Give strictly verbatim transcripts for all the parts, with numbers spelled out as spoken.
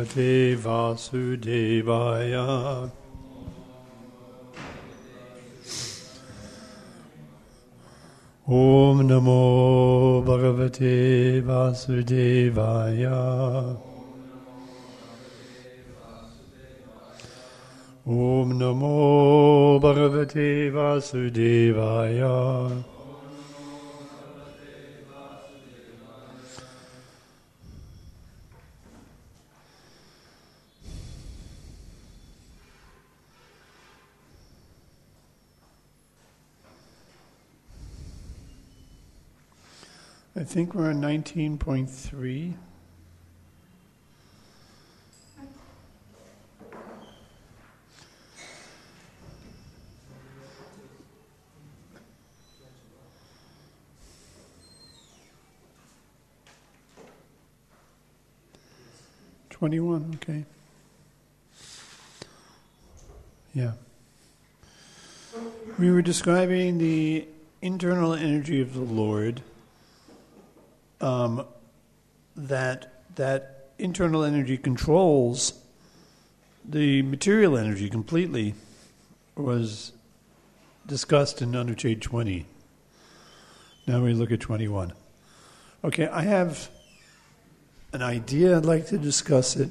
Bhagavate Vasudevaya. Om Namo Bhagavate Vasudevaya. Om Namo Bhagavate Vasudevaya. I think we're on nineteen point three. twenty-one, okay. Yeah. We were describing the internal energy of the Lord. Um, that that internal energy controls the material energy completely was discussed in Anucheda twenty. Now we look at twenty-one. Okay, I have an idea. I'd like to discuss it.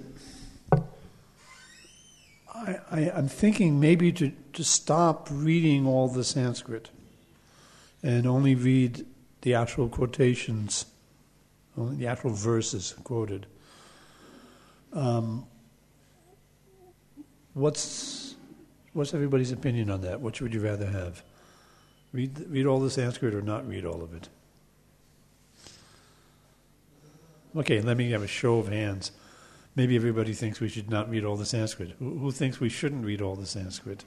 I, I, I'm thinking maybe to, to stop reading all the Sanskrit and only read the actual quotations, only the actual verses quoted. Um, what's what's everybody's opinion on that? Which would you rather have? Read read all the Sanskrit or not read all of it? Okay, let me have a show of hands. Maybe everybody thinks we should not read all the Sanskrit. Who, who thinks we shouldn't read all the Sanskrit?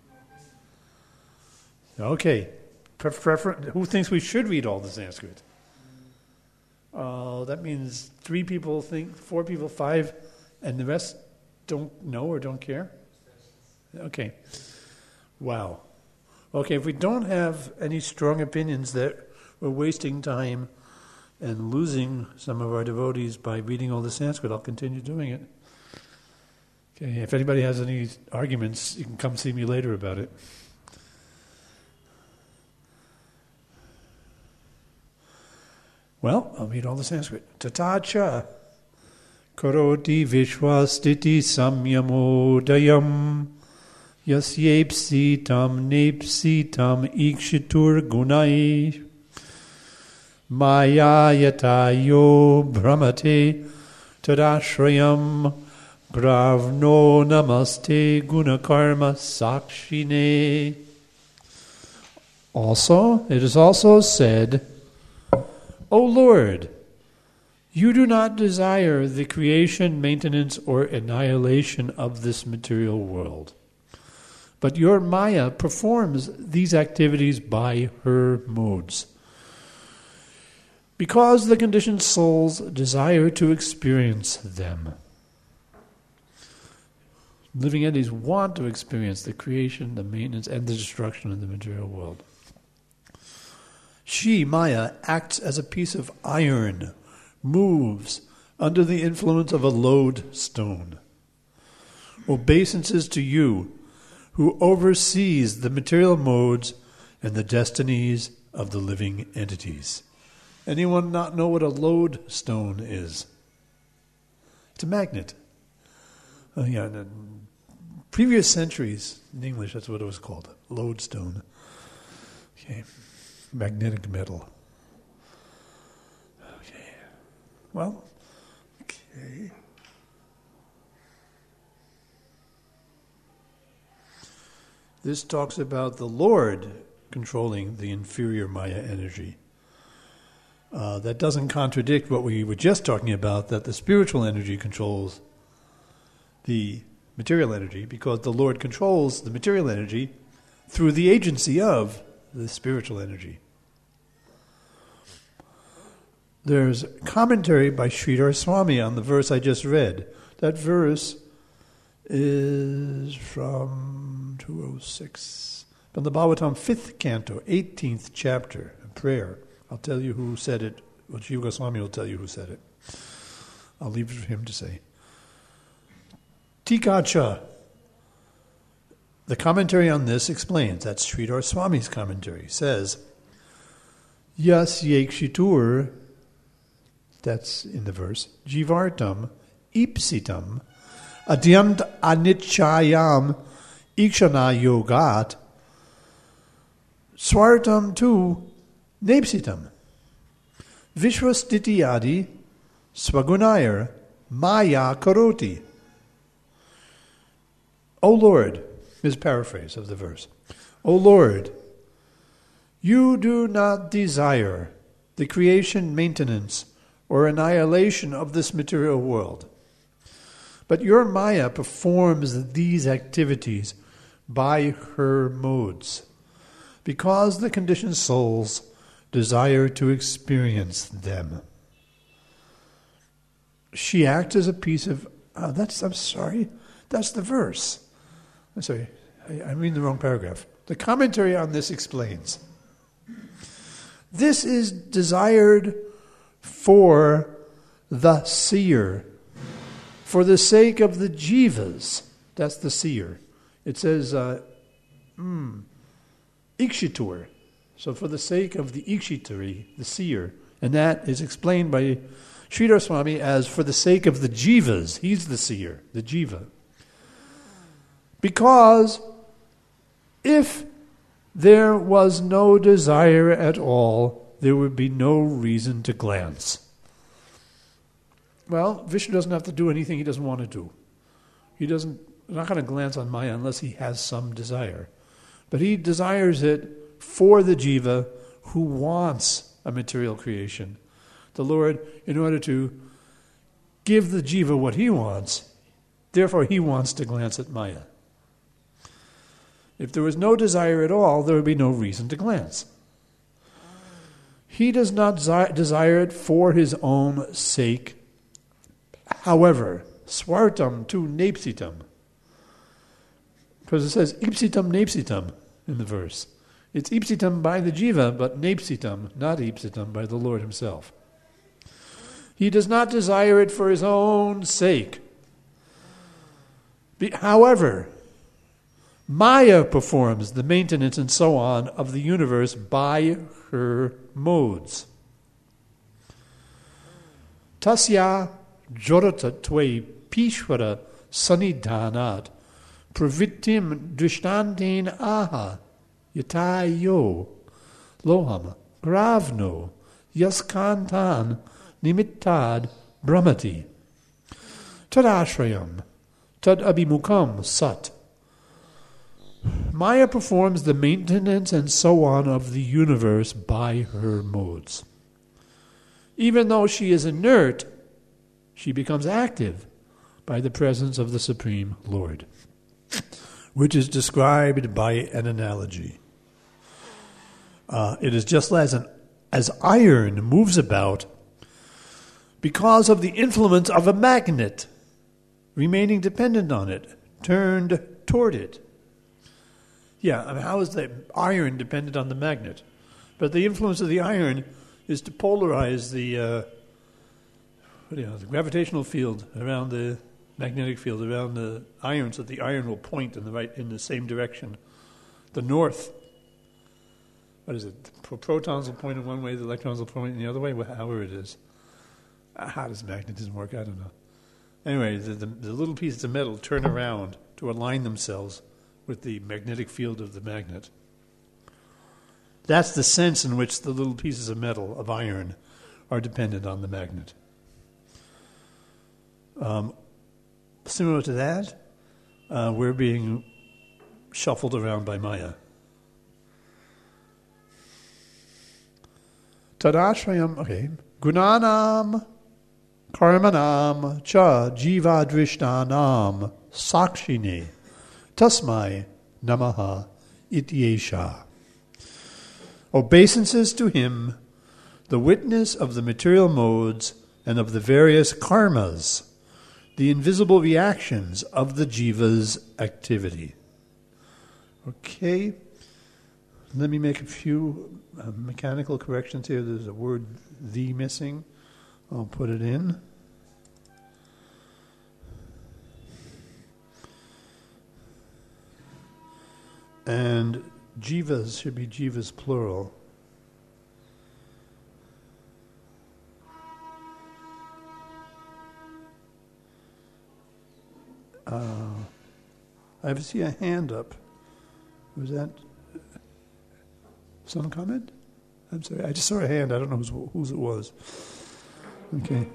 Okay. Prefer, who thinks we should read all the Sanskrit? Uh, that means three people think, four people, five, and the rest don't know or don't care? Okay. Wow. Okay, if we don't have any strong opinions that we're wasting time and losing some of our devotees by reading all the Sanskrit, I'll continue doing it. Okay, if anybody has any arguments, you can come see me later about it. Well, I'll read all the Sanskrit. Tatacha karoti vishwastiti samyamodayam yasyepsitam nepsitam ikshitur gunai maya yatayo brahmate tadashrayam gravno namaste gunakarma sakshine. Also, it is also said, O Lord, you do not desire the creation, maintenance, or annihilation of this material world, but your Maya performs these activities by her modes. Because the conditioned souls desire to experience them. Living entities want to experience the creation, the maintenance, and the destruction of the material world. She, Maya, acts as a piece of iron, moves under the influence of a lodestone. Obeisances to you, who oversees the material modes and the destinies of the living entities. Anyone not know what a lodestone is? It's a magnet. Uh, yeah, in previous centuries, in English, that's what it was called, lodestone. Okay. Magnetic metal. Okay. Well, okay. This talks about the Lord controlling the inferior Maya energy. Uh, that doesn't contradict what we were just talking about, that the spiritual energy controls the material energy, because the Lord controls the material energy through the agency of the spiritual energy. There's a commentary by Sridhar Swami on the verse I just read. That verse is from two oh six, from the Bhagavatam fifth canto, eighteenth chapter, a prayer. I'll tell you who said it. Well, Jiva Goswami will tell you who said it. I'll leave it for him to say. Tikacha. The commentary on this explains, that's Sridhar Swami's commentary, says, Yas yekshitur, that's in the verse, jivartam, ipsitam, adyant anichayam, ikshana yogat, swartam tu, nepsitam, vishwastitiyadi, swagunayar, maya karoti. O Lord, his paraphrase of the verse, O Lord, you do not desire the creation, maintenance, or annihilation of this material world, but your Maya performs these activities by her modes, because the conditioned souls desire to experience them. She acts as a piece of, oh, that's, I'm sorry, that's the verse. I'm sorry, I, I'm reading the wrong paragraph. The commentary on this explains, this is desired for the seer, for the sake of the jivas. That's the seer. It says, uh, mm, ikshitur. So for the sake of the ikshituri, the seer. And that is explained by Sridhar Swami as for the sake of the jivas. He's the seer, the jiva. Because if there was no desire at all, there would be no reason to glance. Well, Vishnu doesn't have to do anything he doesn't want to do. He doesn't, not going to glance on Maya unless he has some desire. But he desires it for the jiva who wants a material creation. The Lord, in order to give the jiva what he wants, therefore he wants to glance at Maya. If there was no desire at all, there would be no reason to glance. He does not desire it for his own sake. However, swartam tu nepsitam, because it says ipsitam nepsitam in the verse. It's ipsitam by the jiva, but nepsitam, not ipsitam, by the Lord himself. He does not desire it for his own sake. Be, however, Maya performs the maintenance and so on of the universe by her modes. Tasya joratatve pishvara sanidhanat pravittim drishtanten aha yatayo loham gravno yaskantan nimittad brahmati tadashrayam tad abhimukam sat. Maya performs the maintenance and so on of the universe by her modes. Even though she is inert, she becomes active by the presence of the Supreme Lord, which is described by an analogy. Uh, it is just as, an, as iron moves about because of the influence of a magnet, remaining dependent on it, turned toward it. Yeah, I mean, how is the iron dependent on the magnet? But the influence of the iron is to polarize the, uh, what do you know, the gravitational field around the magnetic field around the iron, so that the iron will point in the right in the same direction. The north. What is it? The protons will point in one way, the electrons will point in the other way. However it is. How does magnetism work? I don't know. Anyway, the, the, the little pieces of metal turn around to align themselves with the magnetic field of the magnet. That's the sense in which the little pieces of metal, of iron, are dependent on the magnet. Um, similar to that, uh, we're being shuffled around by Maya. Tadashrayam, okay. Gunanam, karmanam, cha jiva drishtanam, sakshine. Tasmai namaha ityesha. Obeisances to him, the witness of the material modes and of the various karmas, the invisible reactions of the jiva's activity. Okay, let me make a few uh, mechanical corrections here. There's a word "the" missing. I'll put it in. And jivas should be jivas plural. Uh, I see a hand up. Was that some comment? I'm sorry, I just saw a hand. I don't know whose, whose it was. Okay.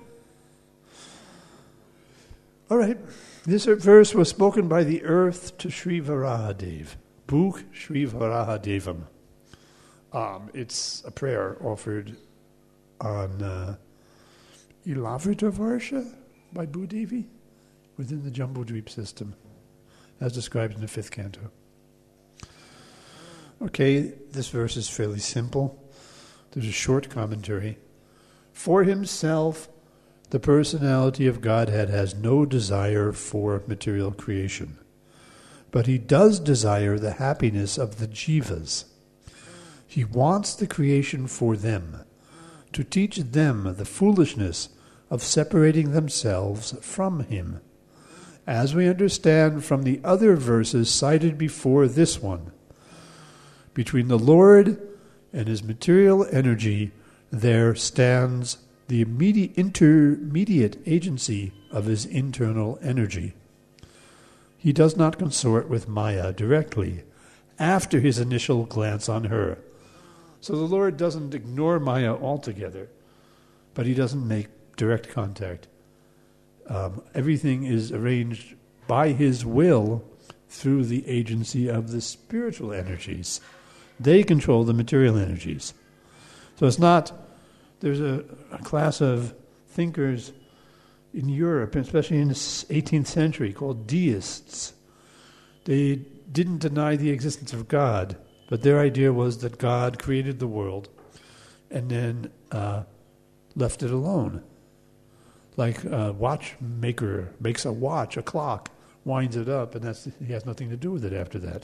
All right. This verse was spoken by the earth to Sri Varahadev. Bhuk Sri Varahadevam. Um, it's a prayer offered on uh, Ilavrita Varsha by Bhudevi within the Jambudvip system, as described in the fifth canto. Okay, this verse is fairly simple. There's a short commentary. For himself, the personality of Godhead has no desire for material creation, but he does desire the happiness of the jivas. He wants the creation for them, to teach them the foolishness of separating themselves from him, as we understand from the other verses cited before this one. Between the Lord and his material energy, there stands the immediate intermediate agency of his internal energy. He does not consort with Maya directly after his initial glance on her. So the Lord doesn't ignore Maya altogether, but he doesn't make direct contact. Um, everything is arranged by his will through the agency of the spiritual energies. They control the material energies. So it's not, there's a, a class of thinkers in Europe, especially in the eighteenth century, called deists. They didn't deny the existence of God, but their idea was that God created the world and then uh, left it alone. Like a watchmaker makes a watch, a clock, winds it up, and that's he has nothing to do with it after that.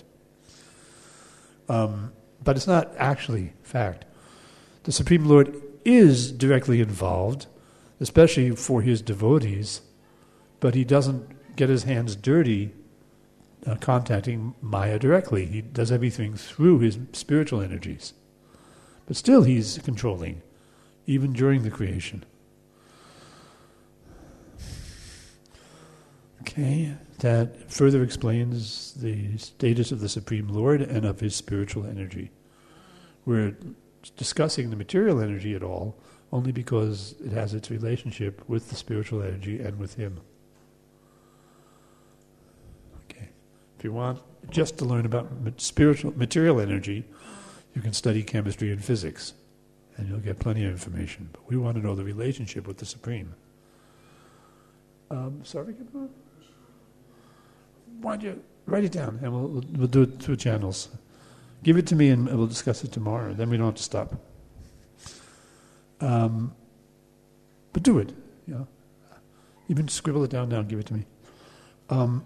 Um, but it's not actually fact. The Supreme Lord is directly involved, especially for his devotees, but he doesn't get his hands dirty uh, contacting Maya directly. He does everything through his spiritual energies. But still he's controlling, even during the creation. Okay, that further explains the status of the Supreme Lord and of his spiritual energy. We're discussing the material energy at all only because it has its relationship with the spiritual energy and with him. Okay, if you want just to learn about spiritual material energy, you can study chemistry and physics, and you'll get plenty of information. But we want to know the relationship with the Supreme. Um, sorry, why don't you write it down, and we'll, we'll do it through channels. Give it to me, and we'll discuss it tomorrow. Then we don't have to stop. Um, but do it. You know, even scribble it down now and give it to me. Um,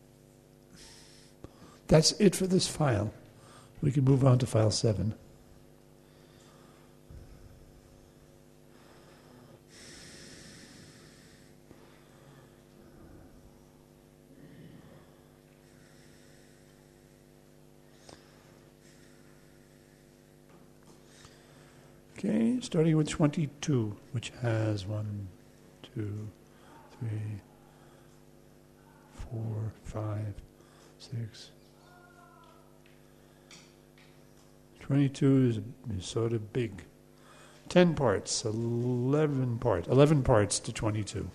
that's it for this file. We can move on to file seven. Okay, starting with twenty-two, which has one, two, three, four, five, six. twenty-two is, is sort of big. Ten parts, eleven parts, eleven parts to twenty-two.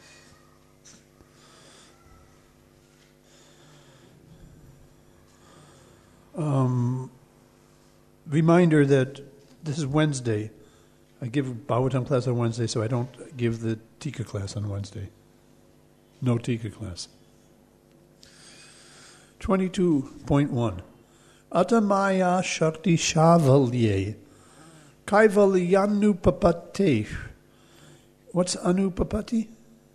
Um, reminder that this is Wednesday. I give Bhagavatam class on Wednesday, so I don't give the Tika class on Wednesday. No Tika class. twenty-two point one. Atamaya Shakti Shavalye Kaivalyanupapate. What's Anupapati?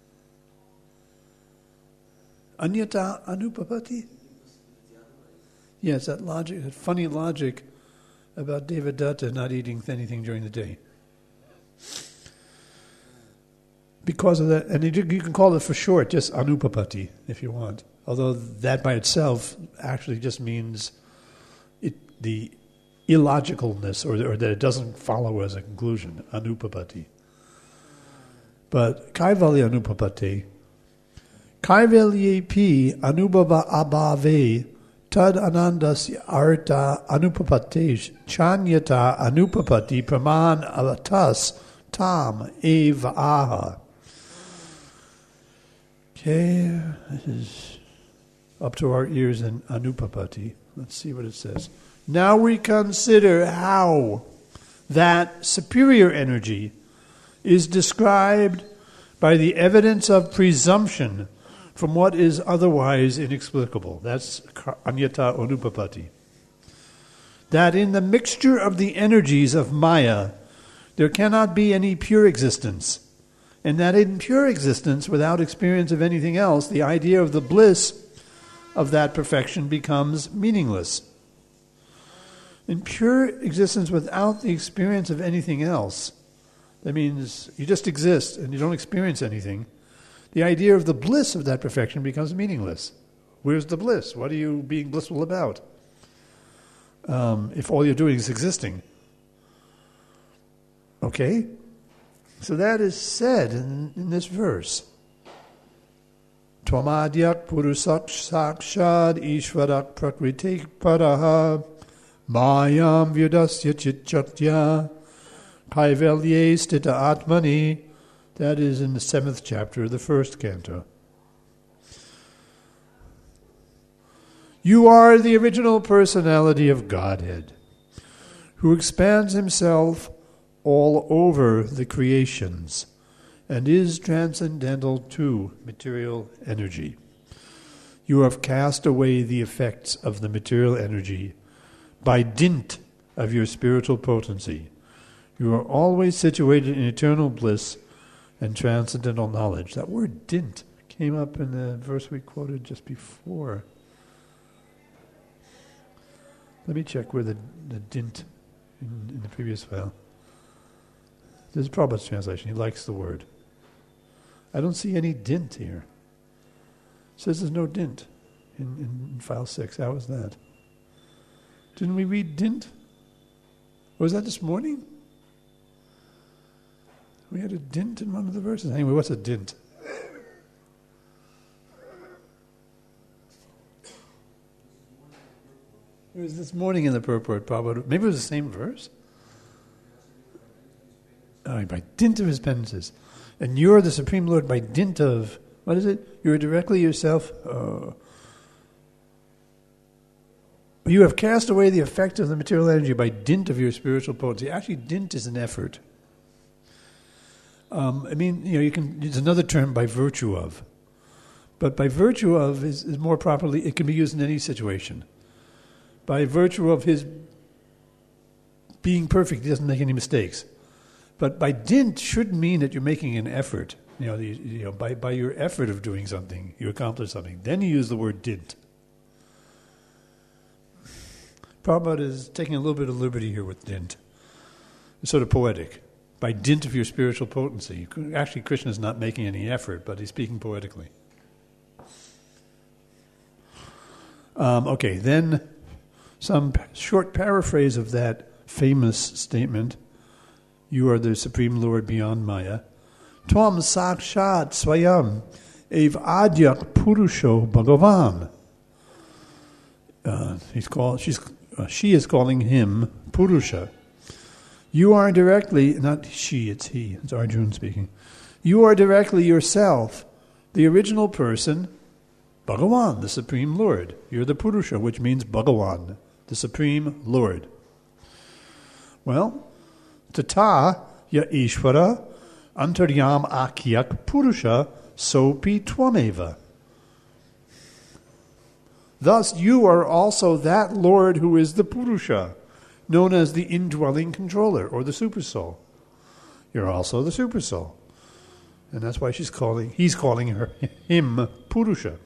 Anyata Anupapati? Yes, that logic, that funny logic about Devadatta not eating anything during the day. Because of that, and you can call it for short just Anupapati if you want. Although that by itself actually just means it the illogicalness, or, or that it doesn't follow as a conclusion, anupapati. But kaivalya anupapati, kaivalyepi anubhava abhave tad anandasya arta anupapate chanyata anupapati praman avatas tam eva aha. Okay, this is up to our ears in anupapati. Let's see what it says. Now we consider how that superior energy is described by the evidence of presumption from what is otherwise inexplicable. That's anyata anupapati. That in the mixture of the energies of Maya, there cannot be any pure existence. And that in pure existence, without experience of anything else, the idea of the bliss of that perfection becomes meaningless. In pure existence without the experience of anything else, that means you just exist and you don't experience anything, the idea of the bliss of that perfection becomes meaningless. Where's the bliss? What are you being blissful about? Um, if all you're doing is existing. Okay? So that is said in, in this verse. Tvamadyak purusak sakshad ishvarak prakritik paraha mayam vyudasya chitchatya kaivalye stita atmani. That is in the seventh chapter of the first canto. You are the original personality of Godhead, who expands himself all over the creations and is transcendental to material energy. You have cast away the effects of the material energy by dint of your spiritual potency. You are always situated in eternal bliss and transcendental knowledge. That word dint came up in the verse we quoted just before. Let me check where the, the dint in, in the previous file. This is Prabhupada's translation. He likes the word. I don't see any dint here. It says there's no dint in, in, in file six. How is that? Didn't we read dint? Or was that this morning? We had a dint in one of the verses. Anyway, what's a dint? It was this morning in the purport, Prabhupada. Maybe it was the same verse? Oh, by dint of his penances. And you're the Supreme Lord by dint of, what is it? You're directly yourself. Uh, you have cast away the effect of the material energy by dint of your spiritual potency. Actually, dint is an effort. Um, I mean, you know, you can. It's another term, by virtue of. But by virtue of is, is more properly, it can be used in any situation. By virtue of his being perfect, he doesn't make any mistakes. But by dint should mean that you're making an effort. You know, the, you know, by, by your effort of doing something, you accomplish something. Then you use the word dint. Prabhupada is taking a little bit of liberty here with dint. It's sort of poetic. By dint of your spiritual potency. Actually, Krishna is not making any effort, but he's speaking poetically. Um, okay, then some p- short paraphrase of that famous statement. You are the Supreme Lord beyond Maya. Tvam sakshat swayam ev adyak purusho bhagavan. Uh, he's called. She's. Uh, she is calling him Purusha. You are directly, not she, it's he. It's Arjuna speaking. You are directly yourself, the original person, Bhagavan, the Supreme Lord. You're the Purusha, which means Bhagavan, the Supreme Lord. Well, Tata ya Ishvara antaryam akyak Purusha sopi tvameva. Thus you are also that Lord who is the Purusha, known as the indwelling controller, or the Supersoul. You're also the Supersoul. And that's why she's calling, he's calling her, him, Purusha.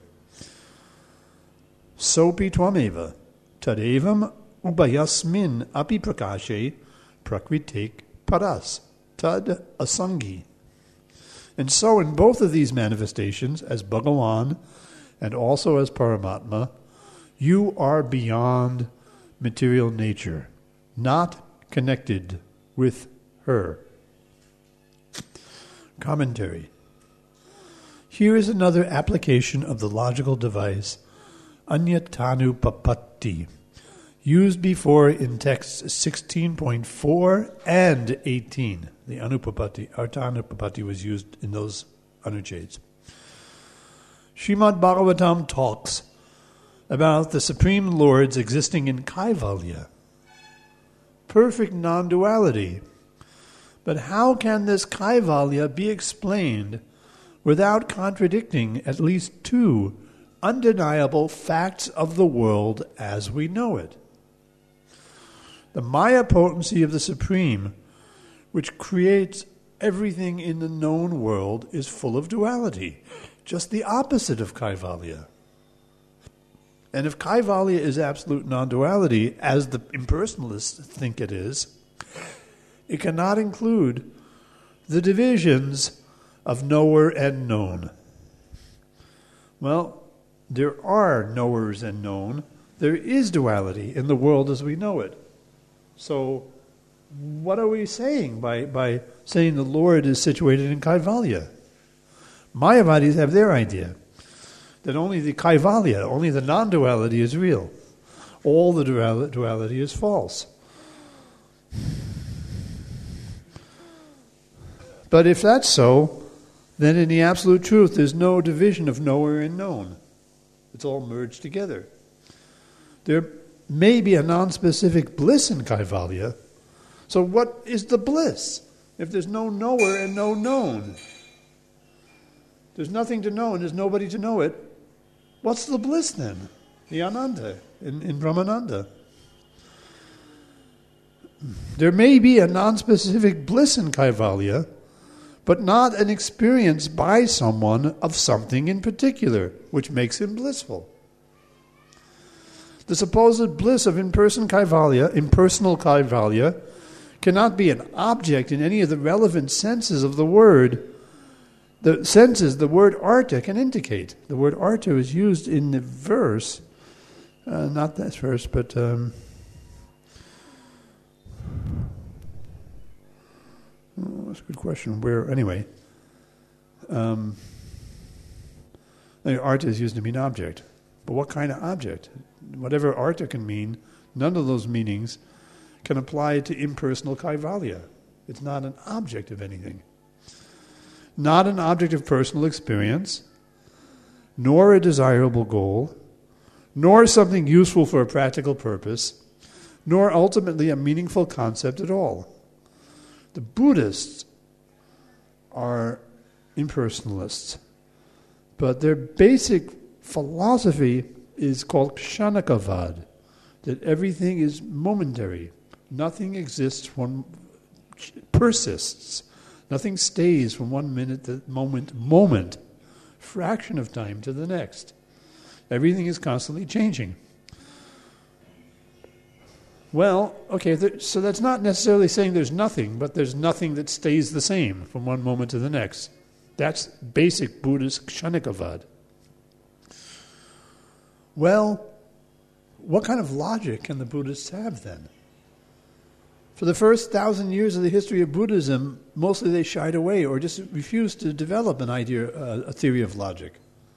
Sopi tvameva, tadevam ubayasmin api prakashe prakritik paras, tad asangi. And so in both of these manifestations, as Bhagavan and also as Paramatma, you are beyond material nature, not connected with her. Commentary. Here is another application of the logical device, Anyatanupapatti, used before in texts sixteen point four and eighteen. The Anupapatti, Arthanupapatti was used in those anuchets. Srimad Bhagavatam talks about the Supreme Lord's existing in Kaivalya, perfect non-duality. But how can this Kaivalya be explained without contradicting at least two undeniable facts of the world as we know it? The Maya potency of the Supreme, which creates everything in the known world, is full of duality, just the opposite of Kaivalya. And if Kaivalya is absolute non-duality, as the impersonalists think it is, it cannot include the divisions of knower and known. Well, there are knowers and known. There is duality in the world as we know it. So what are we saying by, by saying the Lord is situated in Kaivalya? Mayavadis have their idea that only the Kaivalya, only the non-duality is real. All the dual- duality is false. But if that's so, then in the absolute truth there's no division of knower and known. It's all merged together. There may be a non-specific bliss in Kaivalya. So what is the bliss if there's no knower and no known? There's nothing to know and there's nobody to know it. What's the bliss then? The Ananda in, in Brahmananda. There may be a non-specific bliss in Kaivalya, but not an experience by someone of something in particular, which makes him blissful. The supposed bliss of in-person Kaivalya, impersonal Kaivalya, cannot be an object in any of the relevant senses of the word. The senses the word artha can indicate. The word artha is used in the verse, uh, not that verse, but um, oh, that's a good question. Where anyway? Um, artha is used to mean object, but what kind of object? Whatever artha can mean, none of those meanings can apply to impersonal Kaivalya. It's not an object of anything. Not an object of personal experience, nor a desirable goal, nor something useful for a practical purpose, nor ultimately a meaningful concept at all. The Buddhists are impersonalists, but their basic philosophy is called Kshanikavad, that everything is momentary. Nothing exists from, persists. Nothing stays from one minute to moment, moment, fraction of time to the next. Everything is constantly changing. Well, okay, there, so that's not necessarily saying there's nothing, but there's nothing that stays the same from one moment to the next. That's basic Buddhist Kshanikavad. Well, what kind of logic can the Buddhists have then? For the first thousand years of the history of Buddhism, mostly they shied away or just refused to develop an idea, uh, a theory of logic.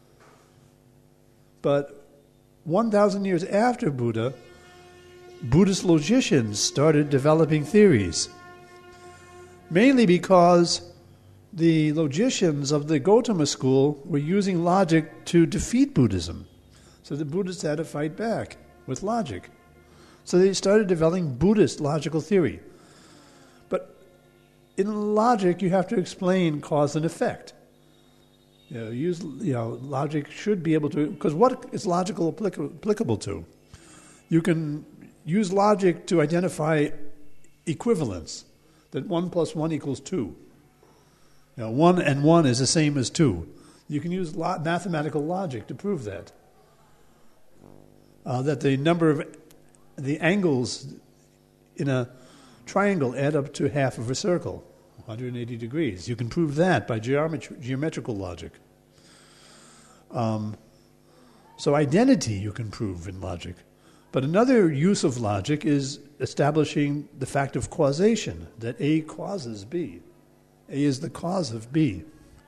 But one thousand years after Buddha, Buddhist logicians started developing theories, mainly because the logicians of the Gautama school were using logic to defeat Buddhism. So the Buddhists had to fight back with logic. So they started developing Buddhist logical theory. But in logic, you have to explain cause and effect. You know, use, you know, logic should be able to, because what is logical applic- applicable to? You can use logic to identify equivalence, that one plus one equals two. You know, one and one is the same as two. You can use lo- mathematical logic to prove that. Uh, that the number of the angles in a triangle add up to half of a circle, one hundred eighty degrees. You can prove that by geometri- geometrical logic. Um, so identity you can prove in logic. But another use of logic is establishing the fact of causation, that A causes B. A is the cause of B.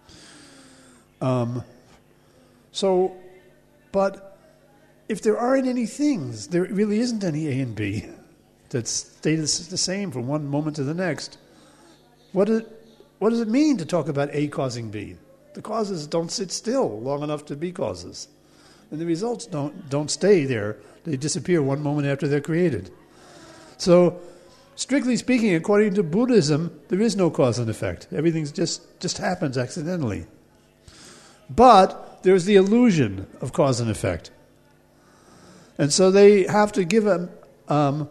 Um, so, but if there aren't any things, there really isn't any A and B that stay the same from one moment to the next. What, it, what does it mean to talk about A causing B? The causes don't sit still long enough to be causes. And the results don't, don't stay there. They disappear one moment after they're created. So, strictly speaking, according to Buddhism, there is no cause and effect. Everything just, just happens accidentally. But there's the illusion of cause and effect. And so they have to give a, um,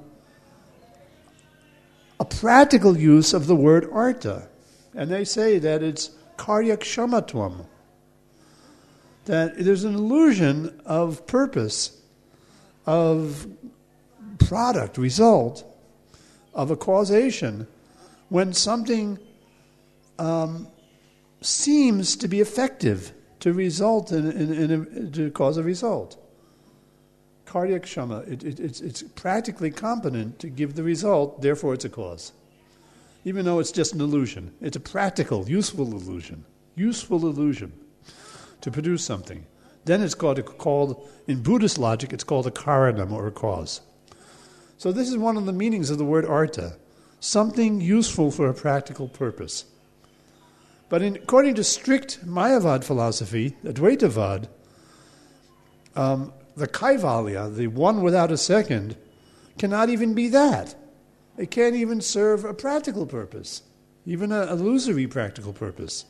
a practical use of the word artha. And they say that it's karyakshamatvam. That there's an illusion of purpose, of product, result, of a causation, when something um, seems to be effective to result in, in, in a, to cause a result. Karyak shama, it, it, it's, it's practically competent to give the result, therefore it's a cause. Even though it's just an illusion. It's a practical, useful illusion. Useful illusion to produce something. Then it's called, called in Buddhist logic, it's called a karanam, or a cause. So this is one of the meanings of the word artha. Something useful for a practical purpose. But in, according to strict Mayavad philosophy, Advaitavad, um, the kaivalya, the one without a second, cannot even be that. It can't even serve a practical purpose, even an illusory practical purpose.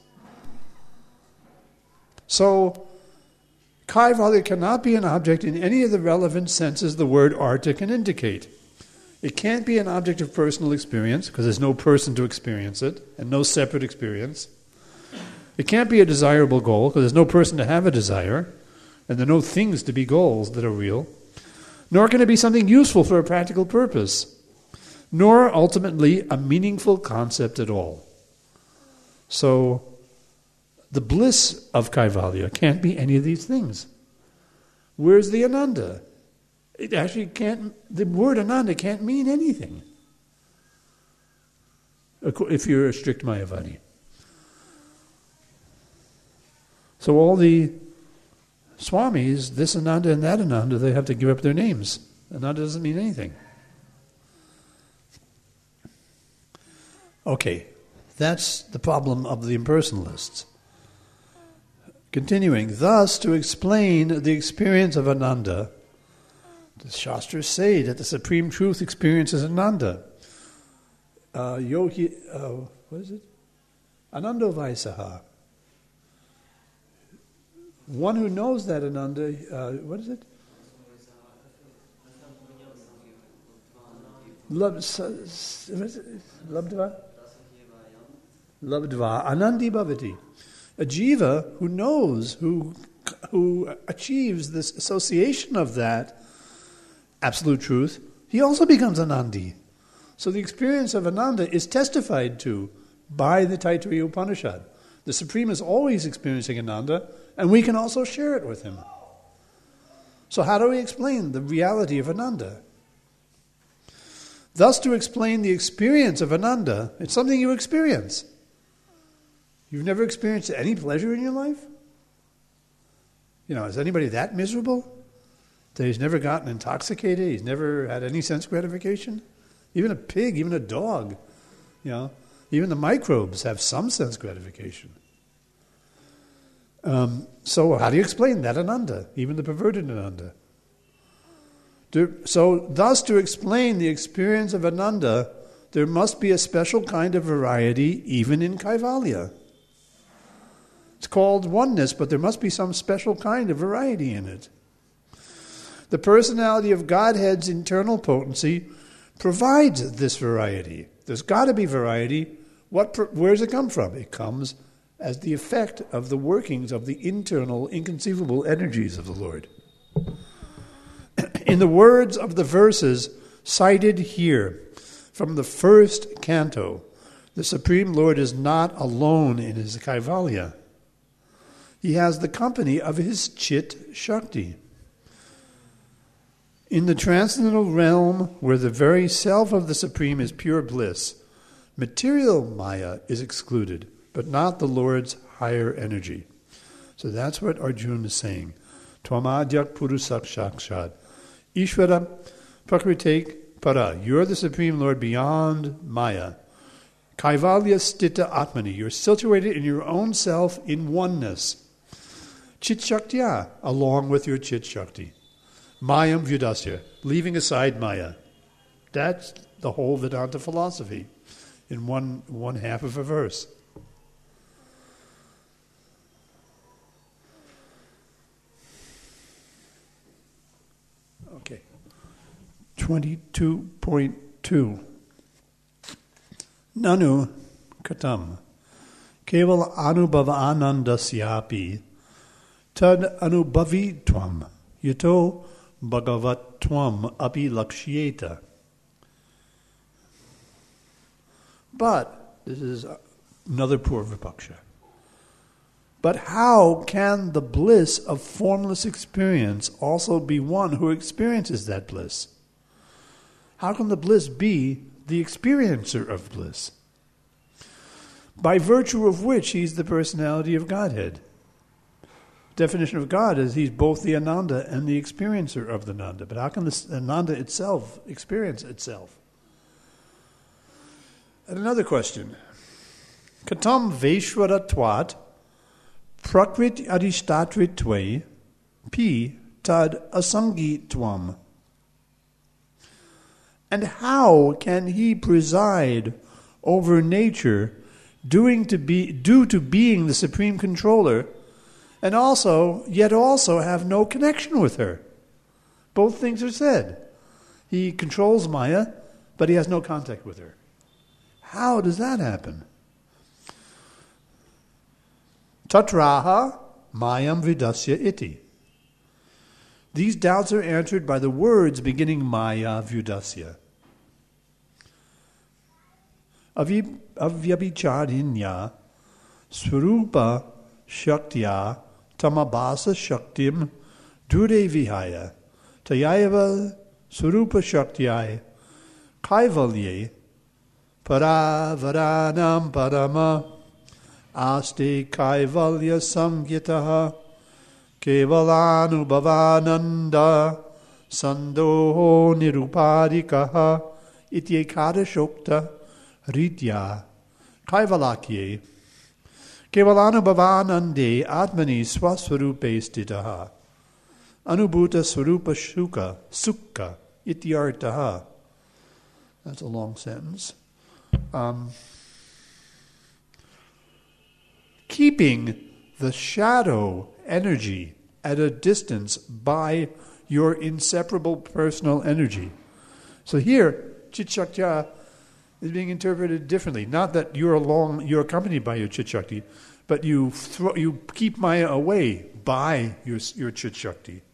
So, kaivalya cannot be an object in any of the relevant senses the word artha can indicate. It can't be an object of personal experience, because there's no person to experience it, and no separate experience. It can't be a desirable goal, because there's no person to have a desire, and there are no things to be goals that are real. Nor can it be something useful for a practical purpose, nor ultimately a meaningful concept at all. So, the bliss of kaivalya can't be any of these things. Where's the ananda? It actually can't, the word ananda can't mean anything if you're a strict Mayavadi. So all the swamis, this ananda and that ananda, they have to give up their names. Ananda doesn't mean anything. Okay, that's the problem of the impersonalists. Continuing, thus to explain the experience of Ananda, the Shastras say that the Supreme Truth experiences Ananda. Uh, yogi, uh, what is it? Anando Vaisaha. One who knows that Ananda, uh, what is it? Labdva? Labdva. Anandi Bhavati. A jiva who knows, who who achieves this association of that absolute truth, he also becomes Anandi. So the experience of Ananda is testified to by the Taittiriya Upanishad. The Supreme is always experiencing Ananda, and we can also share it with him. So how do we explain the reality of Ananda? Thus, to explain the experience of Ananda, it's something you experience. You've never experienced any pleasure in your life? You know, is anybody that miserable? That he's never gotten intoxicated, he's never had any sense gratification? Even a pig, even a dog, you know, even the microbes have some sense gratification. Um, so how do you explain that Ananda, even the perverted Ananda? To, so thus to explain the experience of Ananda, there must be a special kind of variety even in Kaivalya. It's called oneness, but there must be some special kind of variety in it. The personality of Godhead's internal potency provides this variety. There's got to be variety. What? Where does it come from? It comes as the effect of the workings of the internal, inconceivable energies of the Lord. In the words of the verses cited here from the first canto, the Supreme Lord is not alone in his Kaivalya. He has the company of his Chit Shakti. In the transcendental realm, where the very self of the Supreme is pure bliss, material Maya is excluded, but not the Lord's higher energy. So that's what Arjuna is saying. Twamadyak purusak shakshad. Ishvara prakrite para. You're the Supreme Lord beyond Maya. Kaivalya stita atmani. You're situated in your own self in oneness. Chit shaktya, along with your chit shakti. Mayam vyudasya, leaving aside Maya. That's the whole Vedanta philosophy in one one half of a verse. Okay. twenty-two point two. Nanu katam keval anubhava anandasyapi tad anubhavi tvam yato bhagavatvam api lakshyeta. But, this is another Purvapaksha. But how can the bliss of formless experience also be one who experiences that bliss? How can the bliss be the experiencer of bliss? By virtue of which he's the personality of Godhead. Definition of God is he's both the Ananda and the experiencer of the Nanda. But how can the Ananda itself experience itself? And another question. Katam Vaishvara Twat Prakrit Adishtatrit Tve Pi Tad Asangi Tvam. And how can he preside over nature doing to be due to being the supreme controller and also yet also have no connection with her? Both things are said. He controls Maya, but he has no contact with her. How does that happen? Tatraha mayam vidasya iti. These doubts are answered by the words beginning Maya Vyudasya. Avyabhicharinya swarupa shaktya tamabhasa shaktim dure vihaya tayaiva swarupa shaktya kaivalye paravaranam parama aste kaivalya samgitaha kevalanubhavananda sandoho nirupadikaha ityekada shokta ritya kaivalakye kevalanubhavanande atmani swaswarupe stitaha anubhuta swarupa shuka sukha ityartaha. That's a long sentence. Um, keeping the shadow energy at a distance by your inseparable personal energy. So here, Chit Shaktya is being interpreted differently. Not that you're along, you're accompanied by your Chit Shakti, but you throw, you keep Maya away by your your Chit Shakti.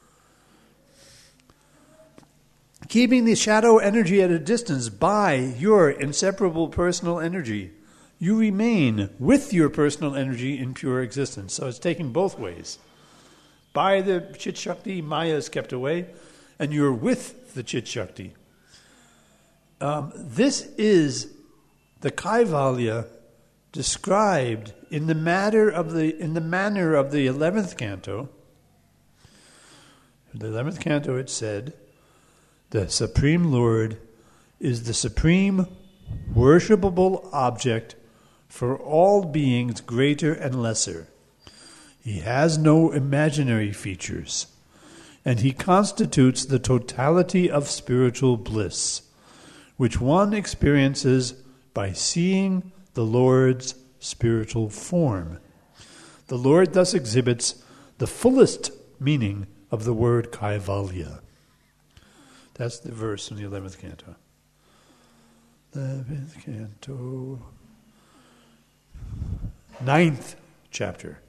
Keeping the shadow energy at a distance by your inseparable personal energy, you remain with your personal energy in pure existence. So it's taken both ways. By the Chit Shakti, Maya is kept away, and you're with the Chit Shakti. Um, this is the Kaivalya described in the matter of the in the manner of the eleventh canto. In the eleventh canto, it said, "The Supreme Lord is the supreme worshipable object for all beings greater and lesser. He has no imaginary features, and he constitutes the totality of spiritual bliss, which one experiences by seeing the Lord's spiritual form. The Lord thus exhibits the fullest meaning of the word Kaivalya." That's the verse in the eleventh canto. eleventh canto, ninth chapter.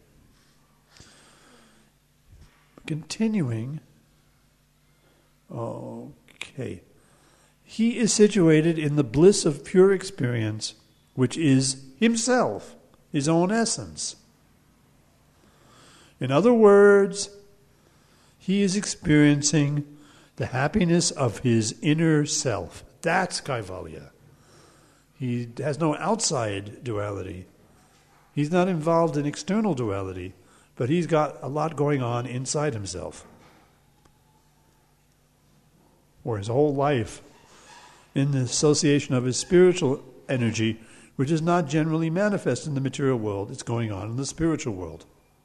Continuing, okay. He is situated in the bliss of pure experience, which is himself, his own essence. In other words, he is experiencing the happiness of his inner self. That's Kaivalya. He has no outside duality. He's not involved in external duality, but he's got a lot going on inside himself. Or his whole life in the association of his spiritual energy, which is not generally manifest in the material world. It's going on in the spiritual world.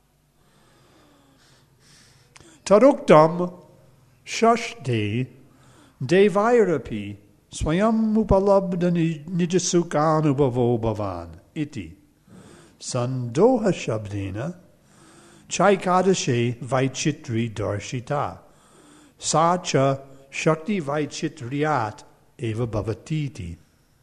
Taduktam shashti devairapi swayam upalabdha nijasukhanubhavo bhavan iti sandoha shabdena chaikadashe vaichitri darshita sacha shakti vaichitriyat eva bhavatiti.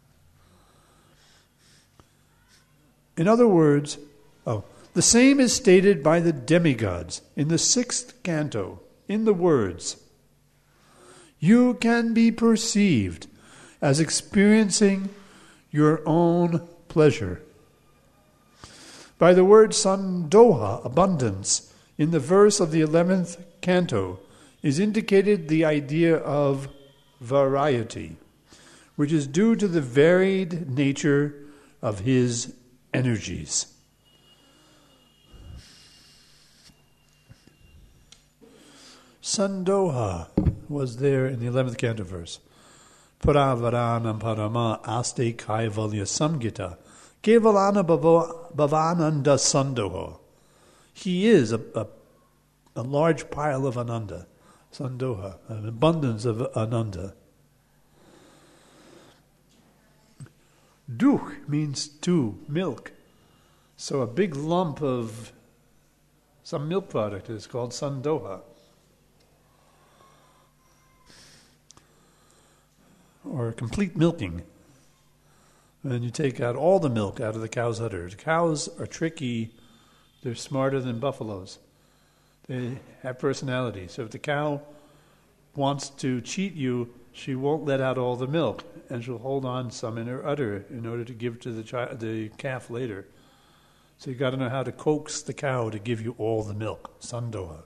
In other words, oh, the same is stated by the demigods in the sixth canto, in the words, you can be perceived as experiencing your own pleasure. By the word sandoha, abundance, in the verse of the eleventh canto, is indicated the idea of variety, which is due to the varied nature of his energies. Sandoha was there in the eleventh canto verse. Paravaranam parama aste kaivalya samgita kevalana bhavananda sandoha. He is a, a, a large pile of ananda, sandoha, an abundance of ananda. Dukh means two, milk. So a big lump of some milk product is called sandoha. Or complete milking. And you take out all the milk out of the cow's udder. Cows are tricky. They're smarter than buffaloes. They have personality. So if the cow wants to cheat you, she won't let out all the milk, and she'll hold on some in her udder in order to give to the chi- the calf later. So you've got to know how to coax the cow to give you all the milk. Sandoha.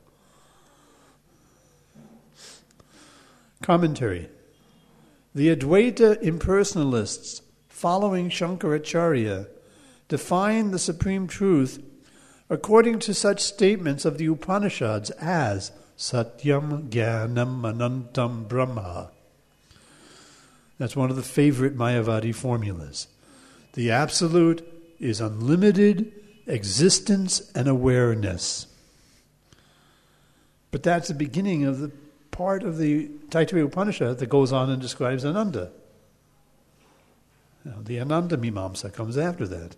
Commentary. The Advaita impersonalists following Shankaracharya define the Supreme Truth according to such statements of the Upanishads as Satyam Jnanam Anantam Brahma. That's one of the favorite Mayavadi formulas. The Absolute is unlimited existence and awareness. But that's the beginning of the part of the Taittiriya Upanishad that goes on and describes Ananda. Now, the Ananda Mimamsa comes after that.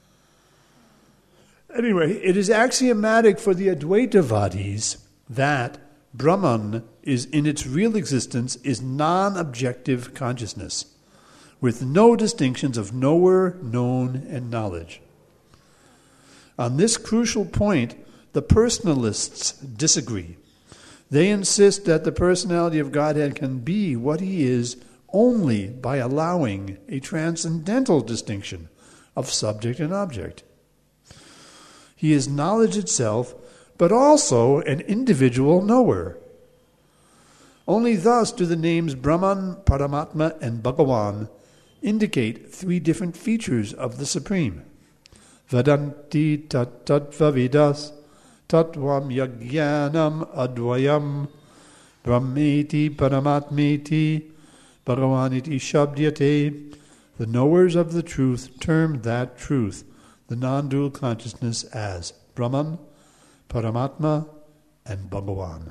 Anyway, it is axiomatic for the Advaitavadis that Brahman is in its real existence is non-objective consciousness, with no distinctions of knower, known, and knowledge. On this crucial point, the personalists disagree. They insist that the personality of Godhead can be what he is only by allowing a transcendental distinction of subject and object. He is knowledge itself, but also an individual knower. Only thus do the names Brahman, Paramatma, and Bhagavan indicate three different features of the Supreme. Vadanti tat tattvavidas Tattvam yajnanam advayam brahmeti paramatmeti bhagavaniti shabdyate. The knowers of the truth term that truth, the non-dual consciousness, as Brahman, Paramatma, and Bhagavan.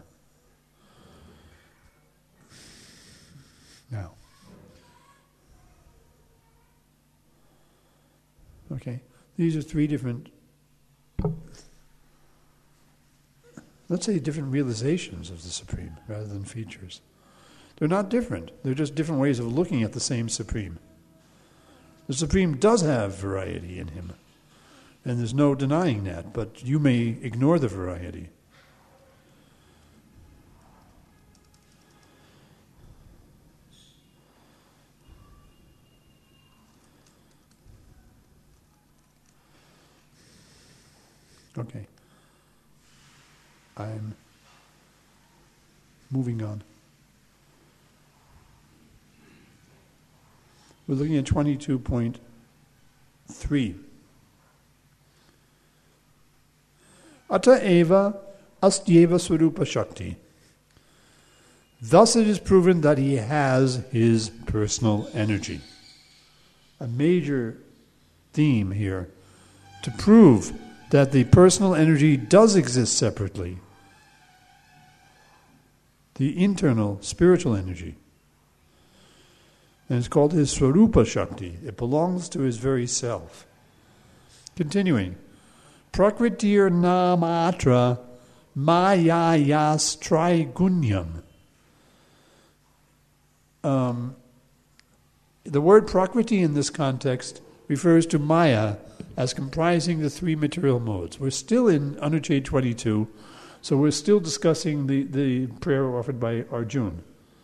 Now, okay, these are three different, let's say different realizations of the Supreme rather than features. They're not different. They're just different ways of looking at the same Supreme. The Supreme does have variety in him, and there's no denying that, but you may ignore the variety. Okay. I'm moving on. We're looking at twenty-two point three. Ata eva astyeva swarupa shakti. Thus it is proven that he has his personal energy. A major theme here to prove that the personal energy does exist separately. The internal spiritual energy. And it's called his Swarupa Shakti. It belongs to his very self. Continuing. Prakritir namatra mayayas trigunyam. Um, the word Prakriti in this context refers to Maya as comprising the three material modes. We're still in Anucheda twenty-two, so we're still discussing the, the prayer offered by Arjuna.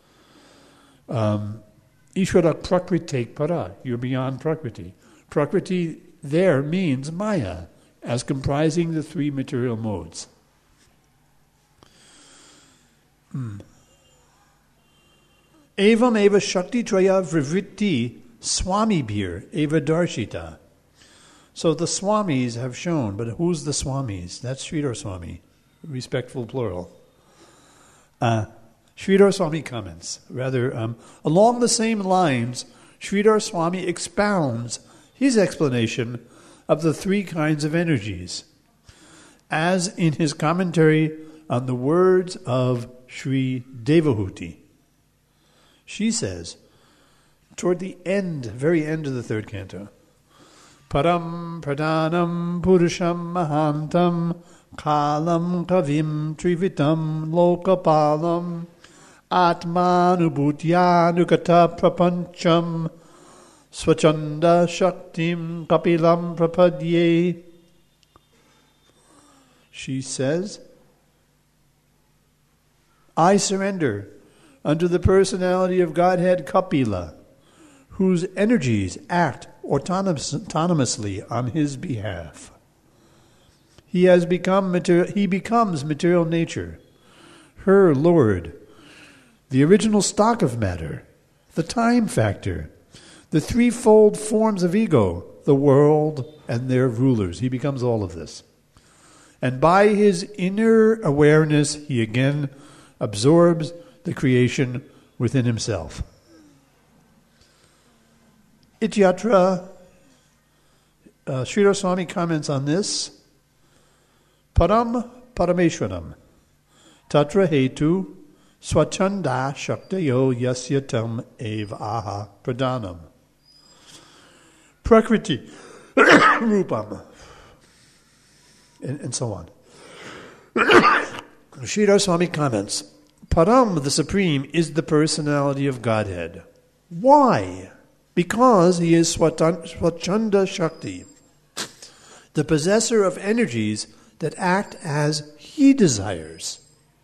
Um, Ishvara Prakritek Para, you're beyond Prakriti. Prakriti there means Maya, as comprising the three material modes. Hmm. Evam eva shakti traya vrivritti swami bir eva darshita. So the swamis have shown, but who's the swamis? That's Sridhar Swami, respectful plural. Uh, Sridhar Swami comments, rather, um, along the same lines, Sridhar Swami expounds his explanation of the three kinds of energies, as in his commentary on the words of Sri Devahuti. She says, toward the end, very end of the third canto, Param pradhanam purusham mahantam kalam kavim trivitam lokapalam atmanubhutyanukata prapancham swachanda shaktim kapilam prapadye. She says, I surrender unto the personality of Godhead Kapila, whose energies act autonomous, autonomously on his behalf. He has become material, he becomes material nature, her Lord, the original stock of matter, the time factor, the threefold forms of ego, the world and their rulers. He becomes all of this. And by his inner awareness, he again absorbs the creation within himself. Ityatra, uh, Sridhar Swami comments on this. Param Parameshwaram Tatra Hetu Swachanda Shaktayo Yasyatam Eva Aha Pradhanam Prakriti Rupam, and, and so on. Sridhar Swami comments, Param, the Supreme, is the personality of Godhead. Why? Because he is Swachanda Shakti, the possessor of energies that act as he desires.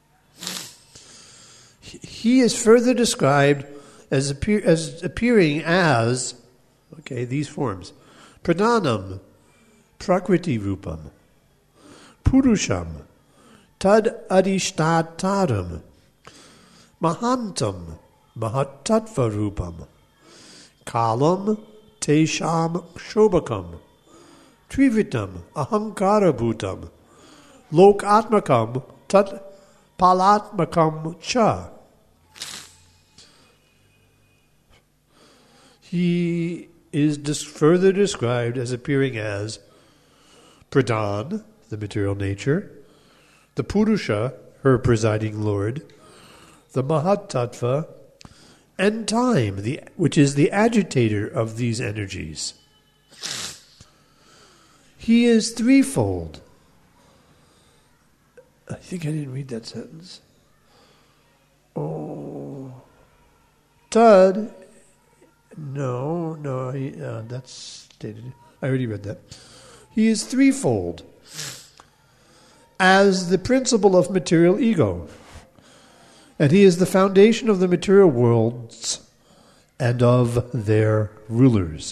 He is further described as, appear, as appearing as, okay, these forms, Pradhanam, Prakriti Rupam, Purusham, Tad Adhishtataram, Mahantam, Mahatattva Rupam, Kalam, Tesham Shobhakam, Trivitam, Ahankara Bhutam, Lokatmakam, Tat Palatmakam Cha. He is dis- further described as appearing as Pradhan, the material nature, the Purusha, her presiding lord, the Mahatattva, and time, the, which is the agitator of these energies. He is threefold. I think I didn't read that sentence. Oh, Tad, no, no, he, uh, that's stated. I already read that. He is threefold as the principle of material ego. And he is the foundation of the material worlds and of their rulers.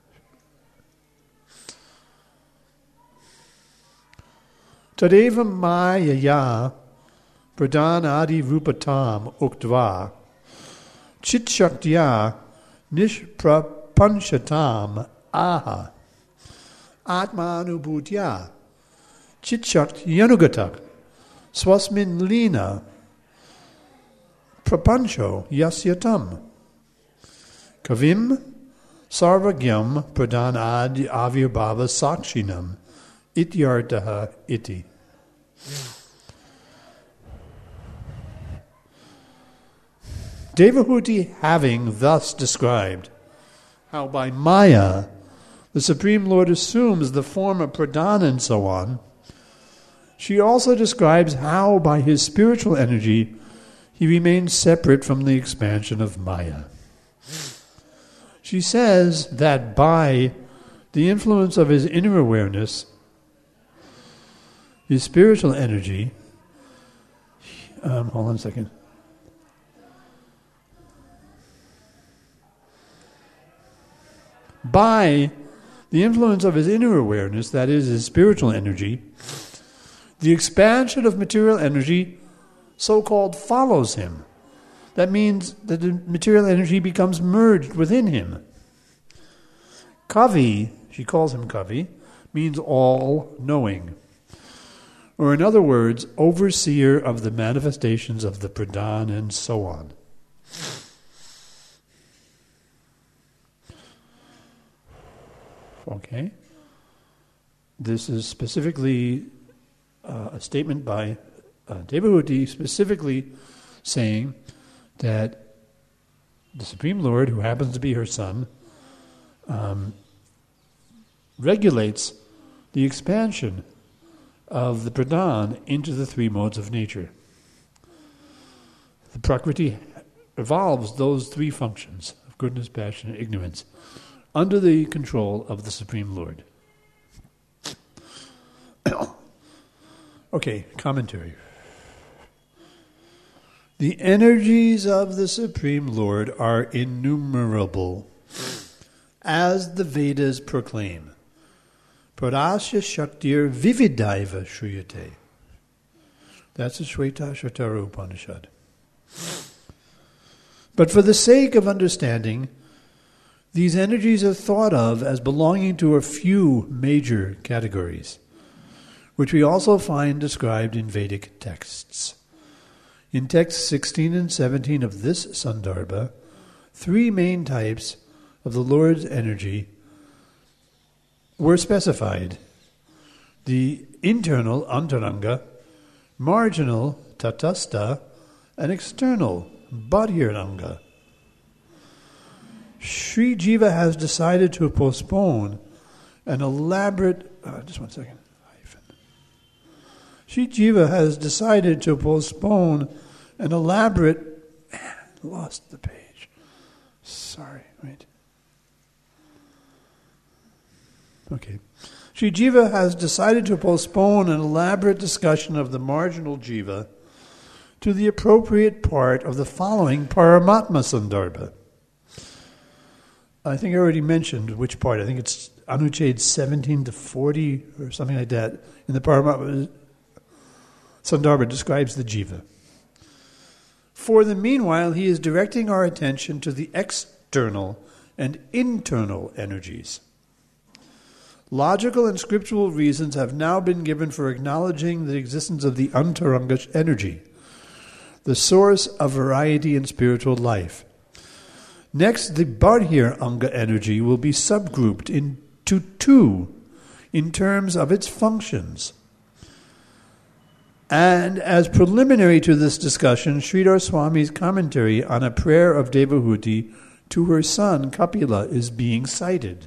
Tadeva mayaya pradhanadi rupatam uktva chit shaktya nishpra prapanshatam aha atmanubhutya chitchakt yanugatak swasmin lina prapancho yasyatam kavim sarvagyam pradhanad avirbhava sakshinam ityartaha iti. Devahuti, having thus described how by Maya the Supreme Lord assumes the form of Pradhan and so on, she also describes how by his spiritual energy he remains separate from the expansion of Maya. She says that by the influence of his inner awareness, his spiritual energy, um, hold on a second. By the influence of his inner awareness, that is, his spiritual energy, the expansion of material energy so-called follows him. That means that the material energy becomes merged within him. Kavi, she calls him Kavi, means all-knowing. Or in other words, overseer of the manifestations of the Pradhan and so on. Okay. This is specifically uh, a statement by uh, Devahuti specifically saying that the Supreme Lord, who happens to be her son, um, regulates the expansion of the Pradhan into the three modes of nature. The Prakriti evolves those three functions of goodness, passion, and ignorance under the control of the Supreme Lord. Okay, commentary. The energies of the Supreme Lord are innumerable, as the Vedas proclaim. Pradasya Shaktir Vividaiva Shruyate. That's the Shvetashvatara Upanishad. But for the sake of understanding, these energies are thought of as belonging to a few major categories, which we also find described in Vedic texts. In texts sixteen and seventeen of this Sandarbha, three main types of the Lord's energy were specified: the internal antaranga, marginal tatastha, and external badhiranga. Sri Jiva has decided to postpone an elaborate... Uh, just one second. Sri Jiva has decided to postpone an elaborate... Lost the page. Sorry, wait. Okay. Sri Jiva has decided to postpone an elaborate discussion of the marginal Jiva to the appropriate part of the following Paramatma Sandarbha. I think I already mentioned which part. I think it's Anuchhed seventeen to forty or something like that. In the Paramatma Sandarbha describes the Jiva. For the meanwhile, he is directing our attention to the external and internal energies. Logical and scriptural reasons have now been given for acknowledging the existence of the antaranga energy, the source of variety in spiritual life. Next, the Badhir-anga energy will be subgrouped into two in terms of its functions. And as preliminary to this discussion, Sridhar Swami's commentary on a prayer of Devahuti to her son Kapila is being cited.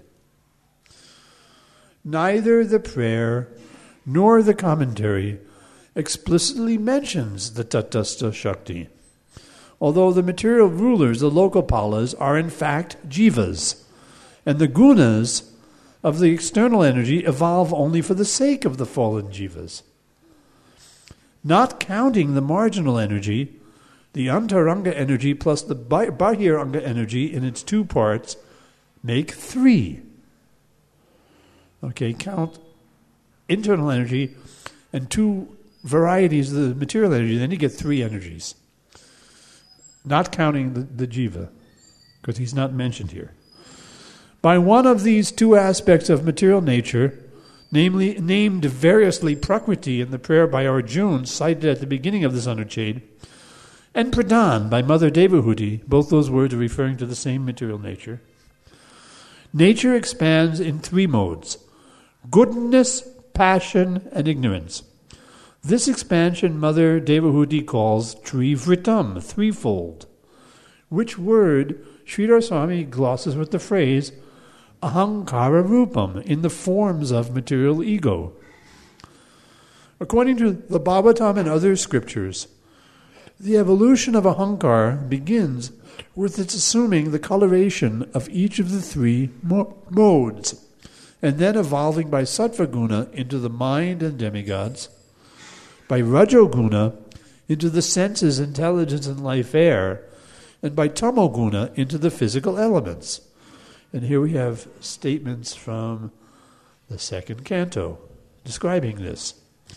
Neither the prayer nor the commentary explicitly mentions the Tatastha Shakti, although the material rulers, the Lokapalas, are in fact jivas, and the gunas of the external energy evolve only for the sake of the fallen jivas. Not counting the marginal energy, the antaranga energy plus the bahiranga energy in its two parts make three. Okay, count internal energy and two varieties of the material energy, then you get three energies. Not counting the, the jiva, because he's not mentioned here. By one of these two aspects of material nature, namely named variously Prakriti in the prayer by Arjuna cited at the beginning of this Anucheda, and Pradhan by Mother Devahuti, both those words are referring to the same material nature, nature expands in three modes: goodness, passion, and ignorance. This expansion Mother Devahuti calls Trivritam, threefold, which word Sridhar Swami glosses with the phrase Ahankara Rupam, in the forms of material ego. According to the Bhagavatam and other scriptures, the evolution of Ahankara begins with its assuming the coloration of each of the three mo- modes, and then evolving by Sattvaguna into the mind and demigods, by Rajoguna into the senses, intelligence, and life air, and by Tamoguna into the physical elements. And here we have statements from the second canto describing this.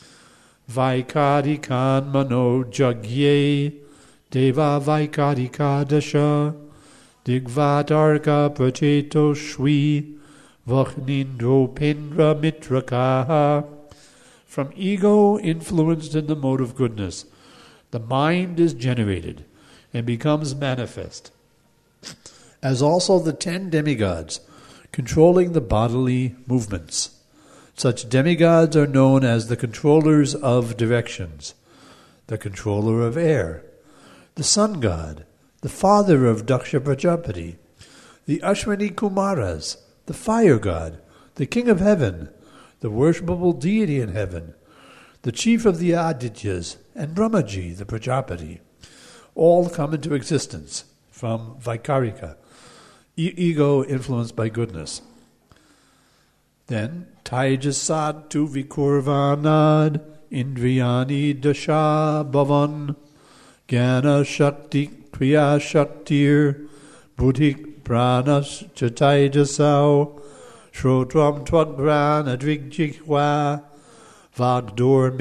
Vaikadikan mano jagye deva vaikadika dasha digvatarka pracheto shvi vachnindro pendra mitrakaha. From ego influenced in the mode of goodness, the mind is generated and becomes manifest, as also the ten demigods controlling the bodily movements. Such demigods are known as the controllers of directions, the controller of air, the sun god, the father of Daksha Prajapati, the Ashwini Kumaras, the fire god, the king of heaven, the worshipable deity in heaven, the chief of the Adityas, and Brahmaji, the Prajapati, all come into existence from Vaikarika, e- ego influenced by goodness. Then, Taijasad tu Vikurvanad, Indriyani Dasha Bhavan, Jnana Shakti Kriya Shaktir, Buddhik Pranas Chataijasau, Shrotram Twagran Adrigjikwa, Vagdor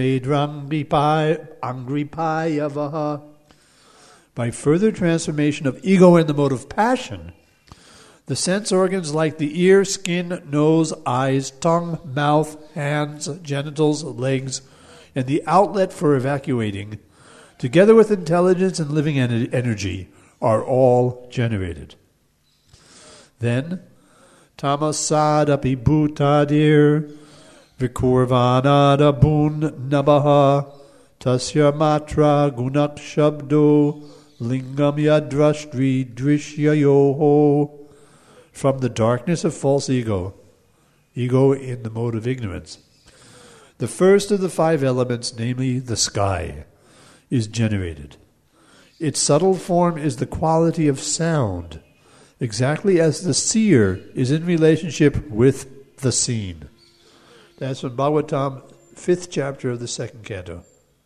Medrangripai By further transformation of ego in the mode of passion, the sense organs like the ear, skin, nose, eyes, tongue, mouth, hands, genitals, legs, and the outlet for evacuating, together with intelligence and living en- energy, are all generated. Then, Tamasadapi Bhutadir Vikurvanada Bun Nabaha Tasya Matra Gunak Shabdo Lingam Yadrashtri Drishyayoho. From the darkness of false ego, ego in the mode of ignorance, the first of the five elements, namely the sky, is generated. Its subtle form is the quality of sound, exactly as the seer is in relationship with the seen. That's from Bhagavatam, fifth chapter of the second canto.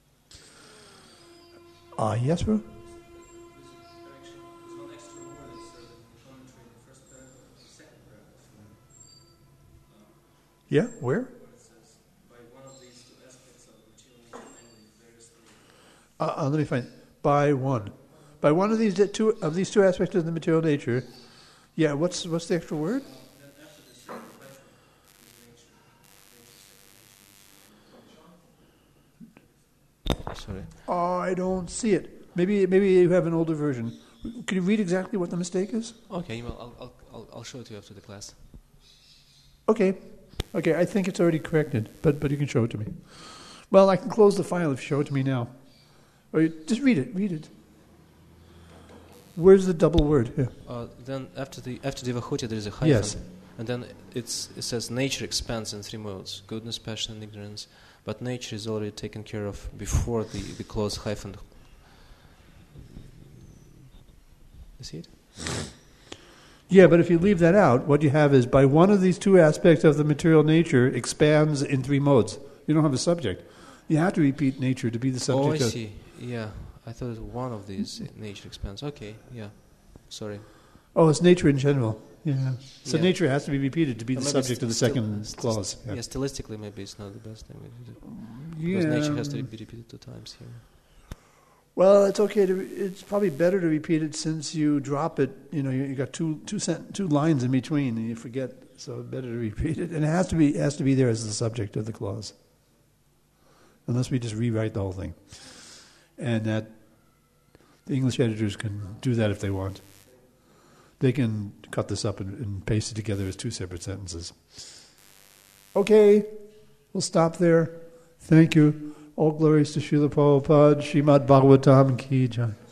Ah, uh, yes, bro? Yeah, where? Uh, uh, let me find. By one. By one of these two of these two aspects of the material nature. Yeah, what's what's the extra word? Sorry. Oh, I don't see it. Maybe maybe you have an older version. Could you read exactly what the mistake is? Okay, well, I'll I'll I'll show it to you after the class. Okay, okay. I think it's already corrected, but but you can show it to me. Well, I can close the file if you show it to me now. Or you, just read it. Read it. Where's the double word? Yeah. Uh, then after the after Devahuti there is a hyphen. Yes. And then it's it says nature expands in three modes: goodness, passion, and ignorance. But nature is already taken care of before the, the close hyphen. You see it? Yeah, but if you leave that out, what you have is by one of these two aspects of the material nature expands in three modes. You don't have a subject. You have to repeat nature to be the subject. Oh, I of see. Yeah, I thought it was one of these nature expands. Okay, yeah. Sorry. Oh, it's nature in general. Yeah. So Yeah. nature has to be repeated to be Or the maybe subject st- of the still- second st- clause. Yeah. Yeah. stylistically maybe it's not the best thing. Because Yeah. nature has to be repeated two times here. Well, it's okay to. It's probably better to repeat it since you drop it. You know, you, you got two two sent, two lines in between, and you forget. So better to repeat it, and it has to be has to be there as the subject of the clause. Unless we just rewrite the whole thing, and that the English editors can do that if they want. They can cut this up and, and paste it together as two separate sentences. Okay, we'll stop there. Thank you. All glories to Srila Prabhupada, Srimad Bhagavatam Ki Jai.